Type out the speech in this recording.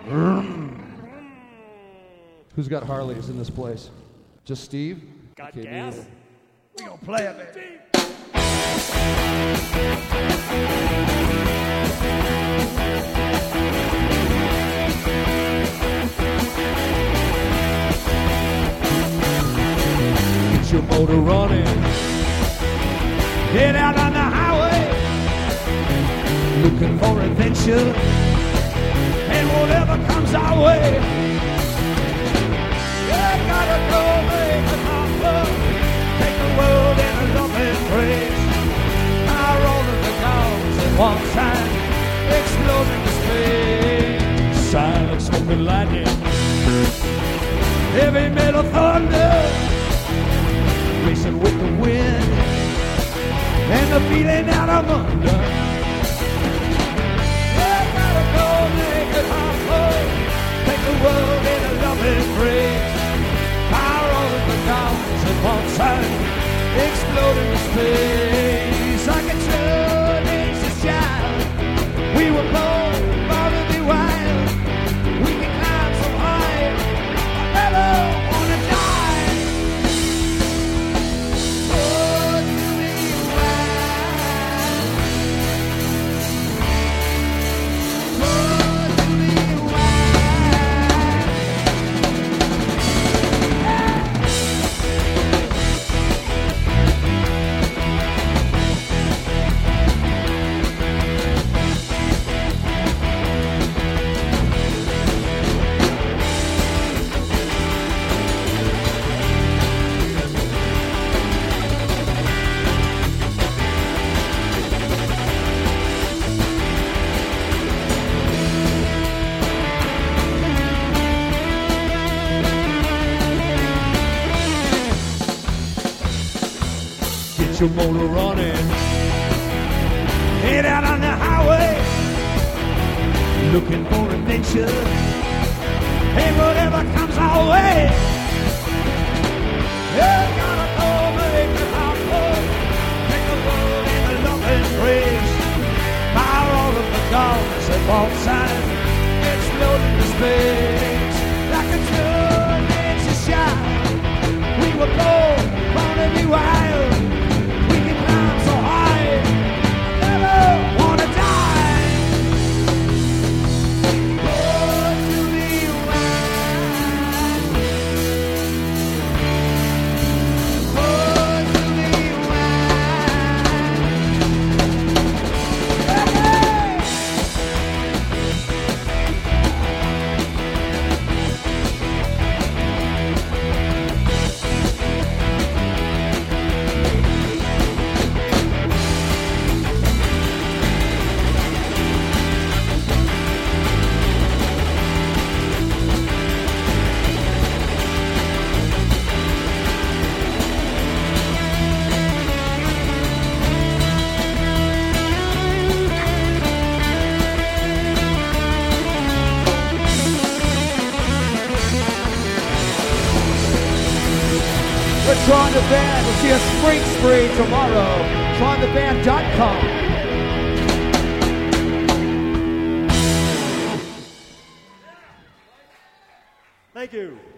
Who's got Harleys in this place? Just Steve? Got gas? We gonna play it, baby. Get your motor running. Head out on the highway, Looking for adventure. and whatever comes our way. You gotta go make a number, take the world in a love embrace. I roll in the guns at one time, explode into space. Silence from the lightning. Heavy metal thunder, Racing with the wind. and the feeling out I'm under. You gotta go make it humble, take the world in a love embrace. Fire all of the guns at one time, explode into space. Like a teenage child, we were born to be wild. We can climb so high, I never wanna die. Oh, to be wild. Oh, to be wild. Get your motor running. Head out on the highway, Looking for adventure. and whatever comes our way. You gotta go make it happen, take the world in a love embrace. Fire all of the guns at one time, explode into space. Like a teenage child, we were born to be wild. We can climb so high, never wanna die. Born to be wild. Born to be wild. Hey! We're Tron the Band. We'll see a spring spree tomorrow. TronTheBand.com. Thank you.